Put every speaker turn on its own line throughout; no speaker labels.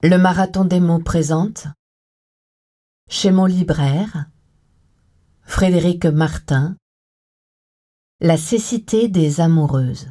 Le Marathon des mots présente chez mon libraire Frédéric Martin, La cécité des amoureuses.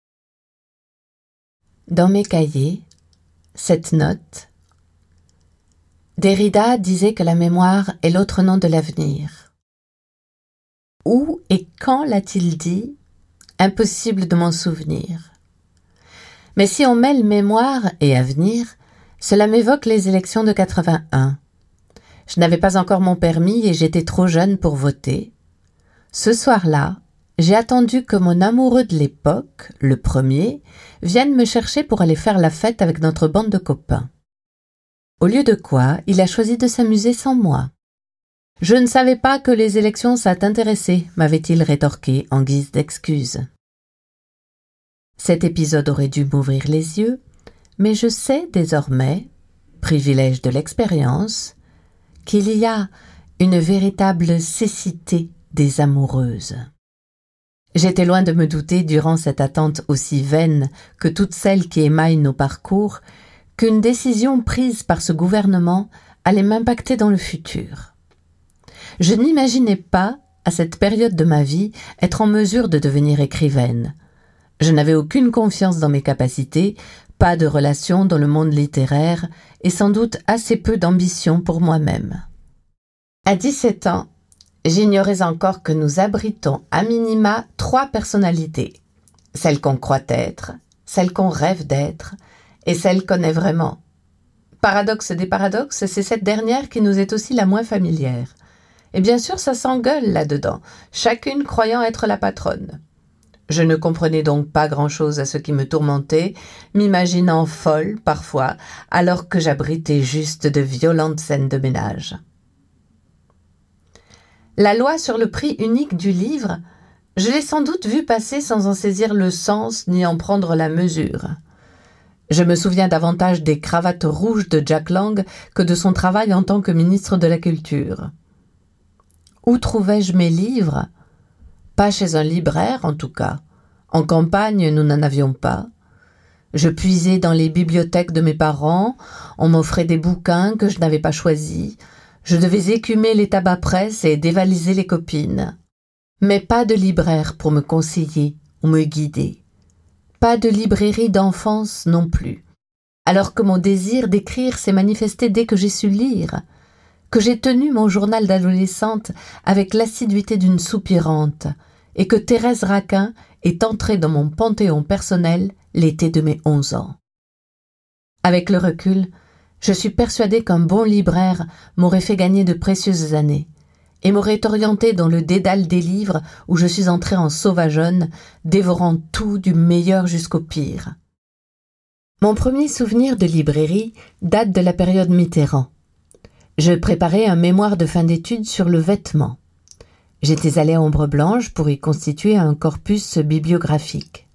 Dans mes cahiers, cette note: Derrida disait que la mémoire est l'autre nom de l'avenir. Où et quand l'a-t-il dit? Impossible de m'en souvenir. Mais si on mêle mémoire et avenir, cela m'évoque les élections de 81. Je n'avais pas encore mon permis et j'étais trop jeune pour voter. Ce soir-là, j'ai attendu que mon amoureux de l'époque, le premier, vienne me chercher pour aller faire la fête avec notre bande de copains. Au lieu de quoi, il a choisi de s'amuser sans moi. « Je ne savais pas que les élections ça t'intéressait », m'avait-il rétorqué en guise d'excuse. Cet épisode aurait dû m'ouvrir les yeux, mais je sais désormais, privilège de l'expérience, qu'il y a une véritable cécité des amoureuses. J'étais loin de me douter, durant cette attente aussi vaine que toutes celles qui émaillent nos parcours, qu'une décision prise par ce gouvernement allait m'impacter dans le futur. Je n'imaginais pas, à cette période de ma vie, être en mesure de devenir écrivaine. Je n'avais aucune confiance dans mes capacités, pas de relation dans le monde littéraire et sans doute assez peu d'ambition pour moi-même. À 17 ans, j'ignorais encore que nous abritons à minima 3 personnalités. Celle qu'on croit être, celle qu'on rêve d'être et celle qu'on est vraiment. Paradoxe des paradoxes, c'est cette dernière qui nous est aussi la moins familière. Et bien sûr, ça s'engueule là-dedans, chacune croyant être la patronne. Je ne comprenais donc pas grand-chose à ce qui me tourmentait, m'imaginant folle parfois, alors que j'abritais juste de violentes scènes de ménage. La loi sur le prix unique du livre, je l'ai sans doute vue passer sans en saisir le sens ni en prendre la mesure. Je me souviens davantage des cravates rouges de Jack Lang que de son travail en tant que ministre de la Culture. Où trouvais-je mes livres ? Pas chez un libraire, en tout cas. En campagne, nous n'en avions pas. Je puisais dans les bibliothèques de mes parents, on m'offrait des bouquins que je n'avais pas choisis. Je devais écumer les tabacs-presse et dévaliser les copines. Mais pas de libraire pour me conseiller ou me guider. Pas de librairie d'enfance non plus. Alors que mon désir d'écrire s'est manifesté dès que j'ai su lire, que j'ai tenu mon journal d'adolescente avec l'assiduité d'une soupirante, et que Thérèse Raquin est entrée dans mon panthéon personnel l'été de mes 11 ans. Avec le recul, je suis persuadée qu'un bon libraire m'aurait fait gagner de précieuses années et m'aurait orientée dans le dédale des livres où je suis entrée en sauvageonne, dévorant tout du meilleur jusqu'au pire. Mon premier souvenir de librairie date de la période Mitterrand. Je préparais un mémoire de fin d'études sur le vêtement. J'étais allée à Ombre Blanche pour y constituer un corpus bibliographique.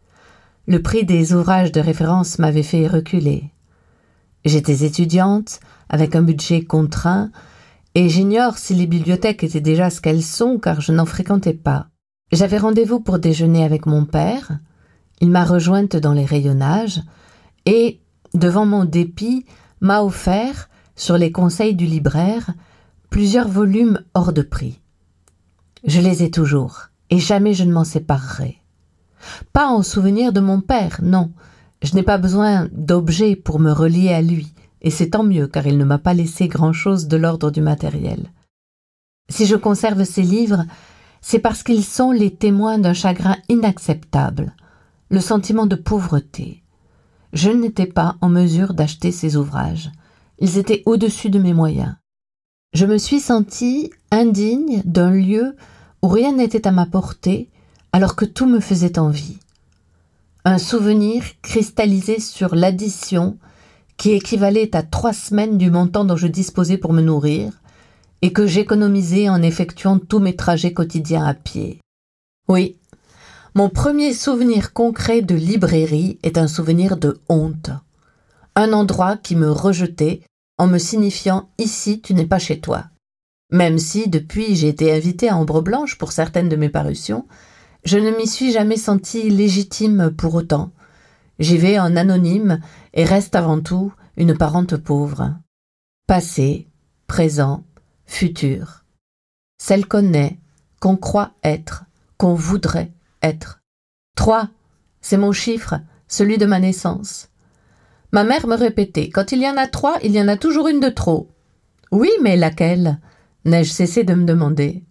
Le prix des ouvrages de référence m'avait fait reculer. J'étais étudiante, avec un budget contraint, et j'ignore si les bibliothèques étaient déjà ce qu'elles sont, car je n'en fréquentais pas. J'avais rendez-vous pour déjeuner avec mon père. Il m'a rejointe dans les rayonnages et, devant mon dépit, m'a offert, sur les conseils du libraire, plusieurs volumes hors de prix. Je les ai toujours, et jamais je ne m'en séparerai. Pas en souvenir de mon père, non. Je n'ai pas besoin d'objets pour me relier à lui, et c'est tant mieux, car il ne m'a pas laissé grand-chose de l'ordre du matériel. Si je conserve ces livres, c'est parce qu'ils sont les témoins d'un chagrin inacceptable, le sentiment de pauvreté. Je n'étais pas en mesure d'acheter ces ouvrages. Ils étaient au-dessus de mes moyens. Je me suis sentie indigne d'un lieu où rien n'était à ma portée, alors que tout me faisait envie. Un souvenir cristallisé sur l'addition qui équivalait à 3 semaines du montant dont je disposais pour me nourrir et que j'économisais en effectuant tous mes trajets quotidiens à pied. Oui, mon premier souvenir concret de librairie est un souvenir de honte. Un endroit qui me rejetait en me signifiant « ici, tu n'es pas chez toi ». Même si, depuis, j'ai été invitée à Ombre Blanche pour certaines de mes parutions, je ne m'y suis jamais sentie légitime pour autant. J'y vais en anonyme et reste avant tout une parente pauvre. Passé, présent, futur. Celle qu'on est, qu'on croit être, qu'on voudrait être. 3, c'est mon chiffre, celui de ma naissance. Ma mère me répétait, quand il y en a 3, il y en a toujours une de trop. Oui, mais laquelle? N'ai-je cessé de me demander.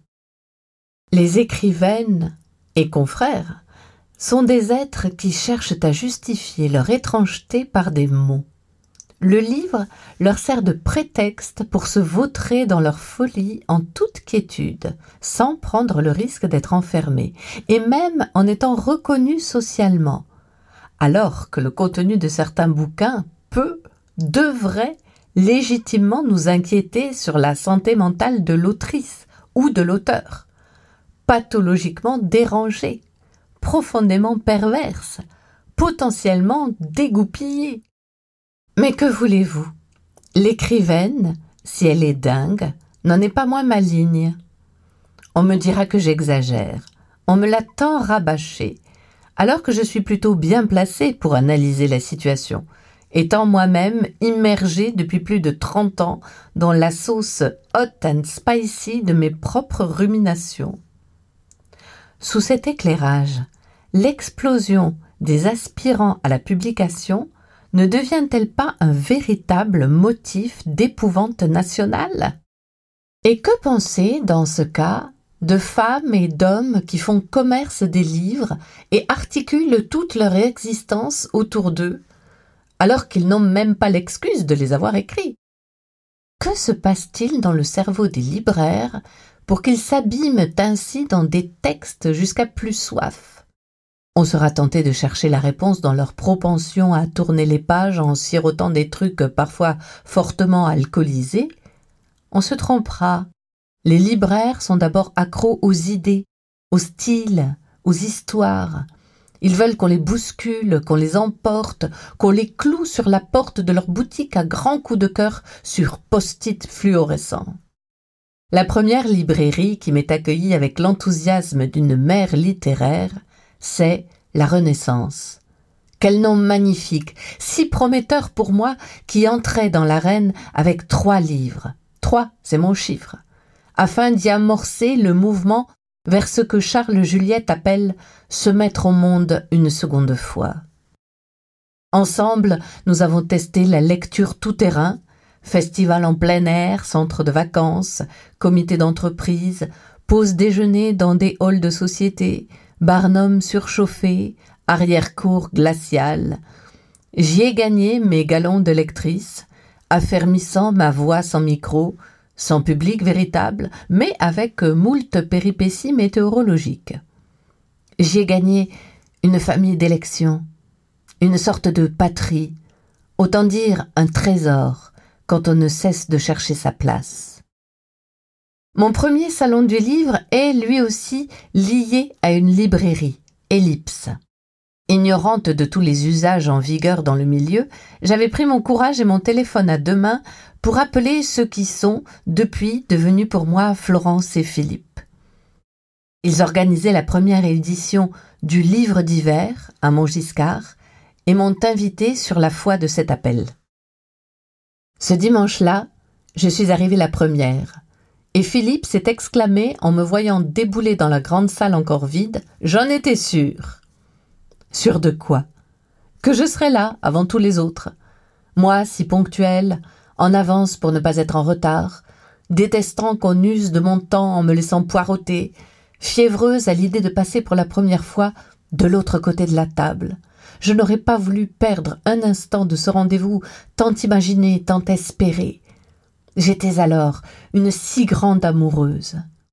Les écrivaines et confrères sont des êtres qui cherchent à justifier leur étrangeté par des mots. Le livre leur sert de prétexte pour se vautrer dans leur folie en toute quiétude, sans prendre le risque d'être enfermés, et même en étant reconnus socialement, alors que le contenu de certains bouquins devrait légitimement nous inquiéter sur la santé mentale de l'autrice ou de l'auteur, pathologiquement dérangée, profondément perverse, potentiellement dégoupillée. Mais que voulez-vous? L'écrivaine, si elle est dingue, n'en est pas moins maligne. On me dira que j'exagère, on me l'a tant rabâché, alors que je suis plutôt bien placée pour analyser la situation, étant moi-même immergée depuis plus de 30 ans dans la sauce hot and spicy de mes propres ruminations. Sous cet éclairage, l'explosion des aspirants à la publication ne devient-elle pas un véritable motif d'épouvante nationale? Et que penser, dans ce cas, de femmes et d'hommes qui font commerce des livres et articulent toute leur existence autour d'eux, alors qu'ils n'ont même pas l'excuse de les avoir écrits? Que se passe-t-il dans le cerveau des libraires pour qu'ils s'abîment ainsi dans des textes jusqu'à plus soif? On sera tenté de chercher la réponse dans leur propension à tourner les pages en sirotant des trucs parfois fortement alcoolisés. On se trompera. Les libraires sont d'abord accros aux idées, au style, aux histoires. Ils veulent qu'on les bouscule, qu'on les emporte, qu'on les cloue sur la porte de leur boutique à grands coups de cœur sur post-it fluorescents. La première librairie qui m'est accueillie avec l'enthousiasme d'une mère littéraire, c'est la Renaissance. Quel nom magnifique, si prometteur pour moi qui entrais dans l'arène avec 3 livres. 3, c'est mon chiffre. Afin d'y amorcer le mouvement vers ce que Charles Juliette appelle « se mettre au monde une seconde fois ». Ensemble, nous avons testé la lecture tout-terrain, festival en plein air, centre de vacances, comité d'entreprise, pause déjeuner dans des halls de société, Barnum surchauffé, arrière-cour glaciale. J'y ai gagné mes galons de lectrice, affermissant ma voix sans micro, sans public véritable, mais avec moult péripéties météorologiques. J'y ai gagné une famille d'élection, une sorte de patrie, autant dire un trésor, quand on ne cesse de chercher sa place. Mon premier salon du livre est lui aussi lié à une librairie, Ellipse. Ignorante de tous les usages en vigueur dans le milieu, j'avais pris mon courage et mon téléphone à 2 mains pour appeler ceux qui sont, depuis, devenus pour moi Florence et Philippe. Ils organisaient la première édition du Livre d'hiver à Montgiscard et m'ont invité sur la foi de cet appel. Ce dimanche-là, je suis arrivée la première, et Philippe s'est exclamé en me voyant débouler dans la grande salle encore vide « J'en étais sûre !» Sûre de quoi? Que je serais là avant tous les autres. Moi, si ponctuelle, en avance pour ne pas être en retard, détestant qu'on use de mon temps en me laissant poireauter, fiévreuse à l'idée de passer pour la première fois de l'autre côté de la table. Je n'aurais pas voulu perdre un instant de ce rendez-vous tant imaginé, tant espéré. J'étais alors une si grande amoureuse.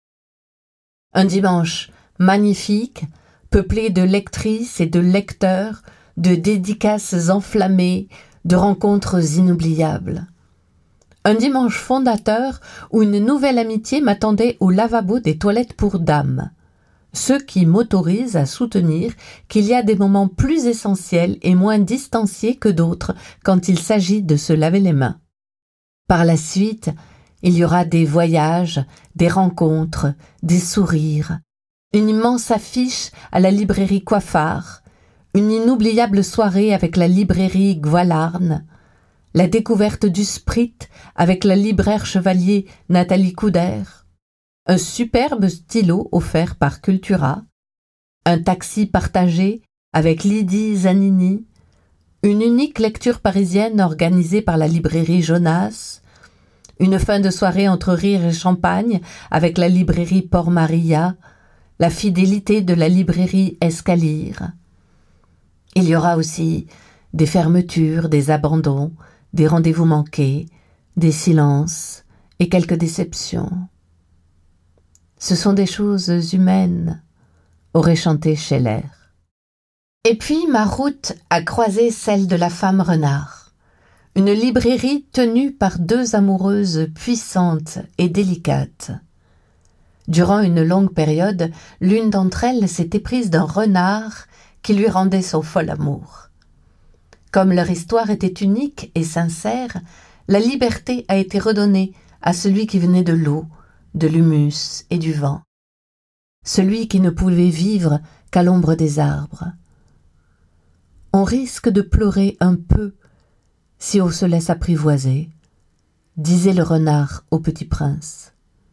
Un dimanche magnifique, peuplé de lectrices et de lecteurs, de dédicaces enflammées, de rencontres inoubliables. Un dimanche fondateur où une nouvelle amitié m'attendait au lavabo des toilettes pour dames. Ce qui m'autorise à soutenir qu'il y a des moments plus essentiels et moins distanciés que d'autres quand il s'agit de se laver les mains. Par la suite, il y aura des voyages, des rencontres, des sourires, une immense affiche à la librairie Coiffard, une inoubliable soirée avec la librairie Gwalarn, la découverte du sprit avec la libraire chevalier Nathalie Couder, un superbe stylo offert par Cultura, un taxi partagé avec Lydie Zanini, une unique lecture parisienne organisée par la librairie Jonas, une fin de soirée entre rire et champagne avec la librairie Port Maria, la fidélité de la librairie Escalire. Il y aura aussi des fermetures, des abandons, des rendez-vous manqués, des silences et quelques déceptions. Ce sont des choses humaines, aurait chanté Scheller. Et puis ma route a croisé celle de la femme renard, une librairie tenue par deux amoureuses puissantes et délicates. Durant une longue période, l'une d'entre elles s'était prise d'un renard qui lui rendait son fol amour. Comme leur histoire était unique et sincère, la liberté a été redonnée à celui qui venait de l'eau, de l'humus et du vent, celui qui ne pouvait vivre qu'à l'ombre des arbres. On risque de pleurer un peu si on se laisse apprivoiser, disait le renard au petit prince.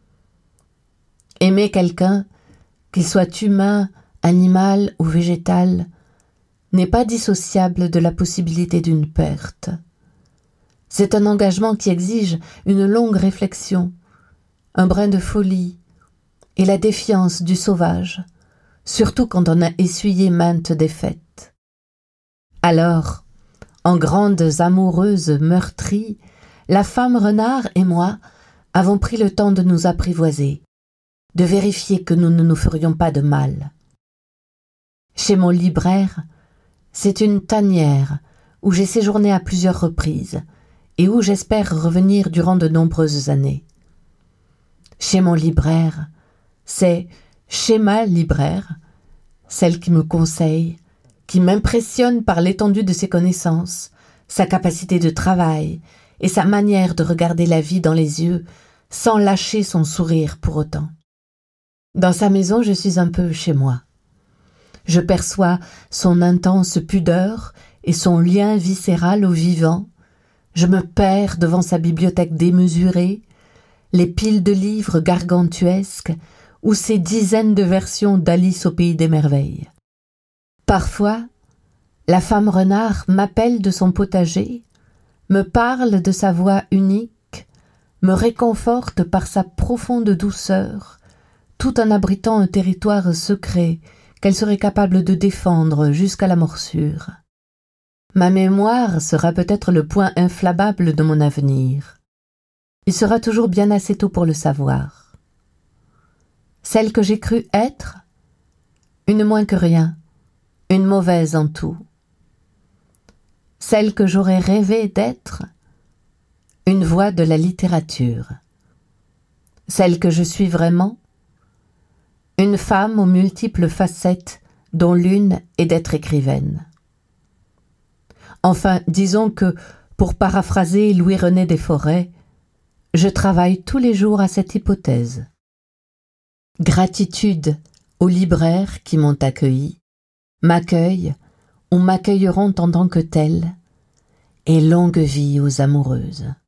Aimer quelqu'un, qu'il soit humain, animal ou végétal, n'est pas dissociable de la possibilité d'une perte. C'est un engagement qui exige une longue réflexion, un brin de folie et la défiance du sauvage, surtout quand on a essuyé maintes défaites. Alors, en grandes amoureuses meurtries, la femme renard et moi avons pris le temps de nous apprivoiser, de vérifier que nous ne nous ferions pas de mal. Chez mon libraire, c'est une tanière où j'ai séjourné à plusieurs reprises et où j'espère revenir durant de nombreuses années. Chez mon libraire, c'est chez ma libraire, celle qui me conseille, qui m'impressionne par l'étendue de ses connaissances, sa capacité de travail et sa manière de regarder la vie dans les yeux sans lâcher son sourire pour autant. Dans sa maison, je suis un peu chez moi. Je perçois son intense pudeur et son lien viscéral au vivant. Je me perds devant sa bibliothèque démesurée, les piles de livres gargantuesques ou ses dizaines de versions d'Alice au pays des merveilles. Parfois, la femme renard m'appelle de son potager, me parle de sa voix unique, me réconforte par sa profonde douceur, tout en abritant un territoire secret qu'elle serait capable de défendre jusqu'à la morsure. Ma mémoire sera peut-être le point inflammable de mon avenir. Il sera toujours bien assez tôt pour le savoir. Celle que j'ai cru être, une moins que rien, une mauvaise en tout. Celle que j'aurais rêvé d'être, une voix de la littérature. Celle que je suis vraiment, une femme aux multiples facettes dont l'une est d'être écrivaine. Enfin, disons que, pour paraphraser Louis-René Desforêts, je travaille tous les jours à cette hypothèse. Gratitude aux libraires qui m'ont accueilli, m'accueillent ou m'accueilleront en tant que telle, et longue vie aux amoureuses.